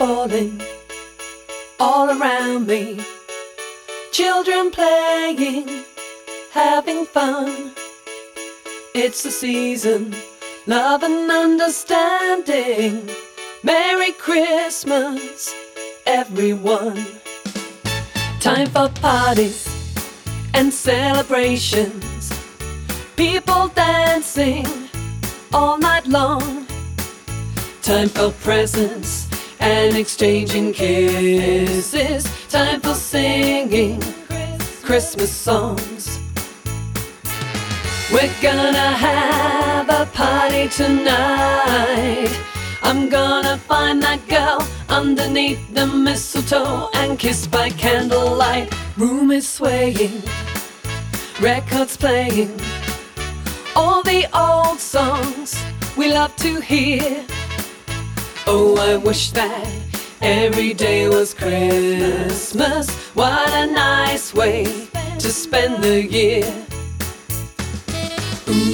falling all around me. Children playing, having fun. It's the season, love and understanding. Merry Christmas, everyone. Time for parties and celebrations. People dancing all night long. Time for presents and exchanging kisses. Time for singing Christmas songs. We're gonna have a party tonight. I'm gonna find that girl underneath the mistletoe and kiss by candlelight. Room is swaying, records playing, all the old songs we love to hear. Oh, I wish that every day was Christmas. What a nice way to spend the year. Ooh,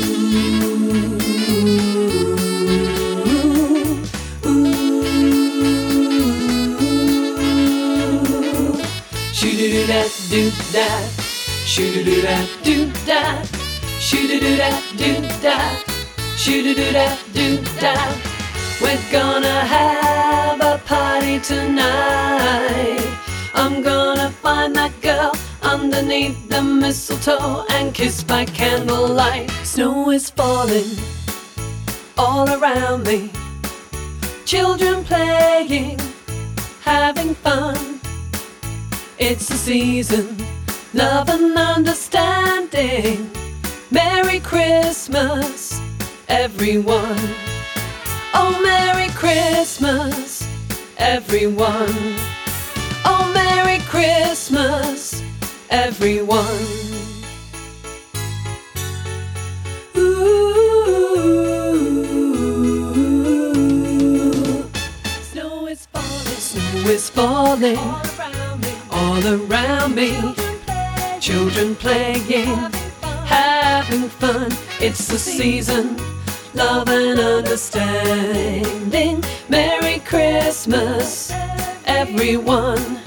ooh. Shoo-doo-doo-dah-doo-dah, shoo-doo-doo-dah-doo-dah, shoo-doo-doo-dah-doo-dah, shoo-doo-doo-dah-doo-dah. We're gonna have a party tonight. I'm gonna find that girl underneath the mistletoe and kiss by candlelight. Snow is falling all around me. Children playing, having fun. It's the season, love and understanding. Merry Christmas, everyone. Oh, Merry Christmas, everyone. Oh, Merry Christmas, everyone. Ooh. Snow is falling all around me. Children playing, having fun. It's the season, love and understanding. Merry Christmas, everyone.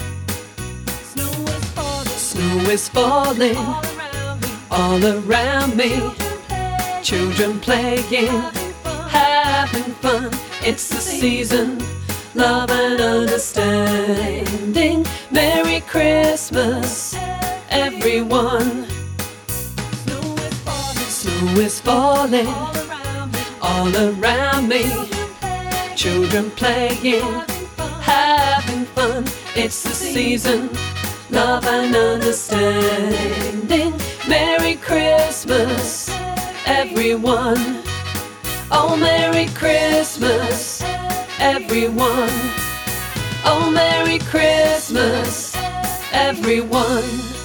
Snow is falling all around me. Children playing, having fun. It's the season, love and understanding. Merry Christmas, everyone. Snow is falling all around me. Children playing, having fun. It's the season, love and understanding. Merry Christmas, everyone. Oh, Merry Christmas, everyone. Oh, Merry Christmas, everyone.